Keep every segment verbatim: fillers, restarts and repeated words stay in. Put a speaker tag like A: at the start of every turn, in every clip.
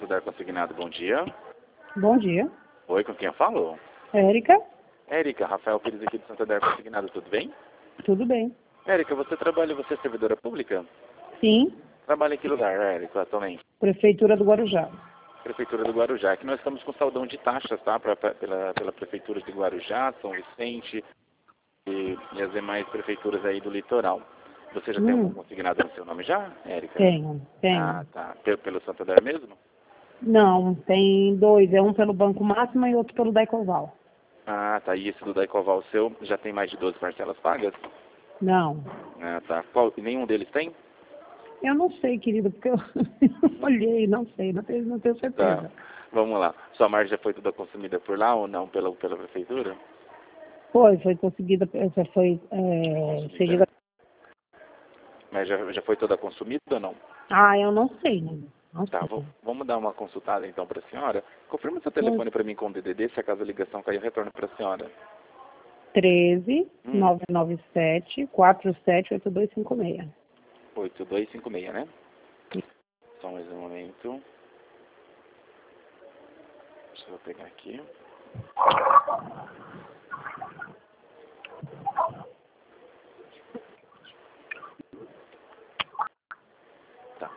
A: Santander Consignado, bom dia.
B: Bom dia.
A: Oi, com quem eu falo?
B: Érica?
A: Érica, Rafael Pires aqui do Santander Consignado, tudo bem?
B: Tudo bem.
A: Érica, você trabalha, você é servidora pública?
B: Sim.
A: Trabalha em que lugar, Érica, atualmente?
B: Prefeitura do Guarujá.
A: Prefeitura do Guarujá, que nós estamos com saudão de taxas, tá? Pra, pra, pela, pela Prefeitura de Guarujá, São Vicente e, e as demais prefeituras aí do litoral. Você já tem
B: Hum.
A: algum consignado no seu nome já, Érica?
B: Tenho, tenho.
A: Ah, tá. Pelo, pelo Santander mesmo?
B: Não, tem dois. É um pelo Banco Máximo e outro pelo Daicoval.
A: Ah, tá. E esse do Daicoval seu já tem mais de doze parcelas pagas?
B: Não.
A: Ah, tá. Qual, nenhum deles tem?
B: Eu não sei, querido, porque eu olhei, não sei, não tenho, não tenho
A: Tá.
B: certeza.
A: Vamos lá. Sua margem já foi toda consumida por lá ou não pela, pela prefeitura?
B: Foi, foi conseguida, já foi é, seguida.
A: Mas já, já foi toda consumida ou não?
B: Ah, eu não sei, né? Não
A: Tá,
B: sei.
A: vou, vamos dar uma consultada então para a senhora. Confirma seu telefone para mim com o D D D, se acaso a ligação cair, eu retorno para a senhora.
B: treze,
A: Hum.
B: nove nove sete, quatro sete oito dois cinco seis.
A: oito dois cinco seis, né? Só mais um momento. Deixa eu pegar aqui. Tá.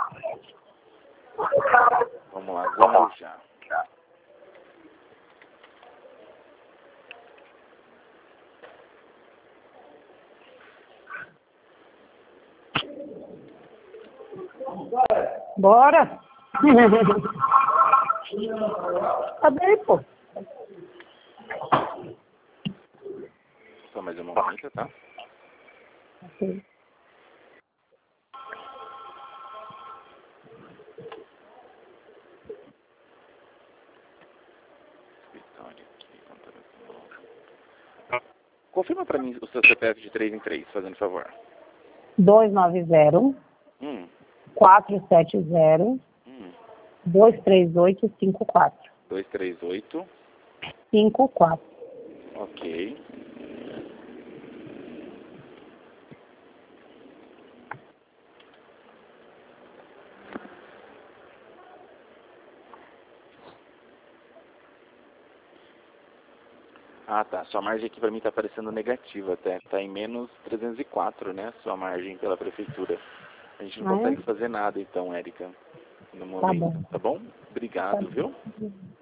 A: Vamos lá, vamos já.
B: Bora! Tá bem, pô.
A: Só mais um momento, tá?
B: Ok.
A: Escritório aqui, contato. Confirma para mim o seu C P F de três em três, fazendo favor.
B: dois nove zero,
A: Hum,
B: quatro sete zero,
A: hum.
B: dois três oito cinco quatro.
A: dois três oito.
B: cinco quatro.
A: Ok. Ah, tá. Sua margem aqui para mim está aparecendo negativa até. Está em menos trezentos e quatro, né? Sua margem pela prefeitura. A gente não
B: Ah, é?
A: consegue fazer nada então, Érica, no
B: Tá
A: momento.
B: bom.
A: Tá bom?
B: Tá
A: Obrigado, viu?
B: bom.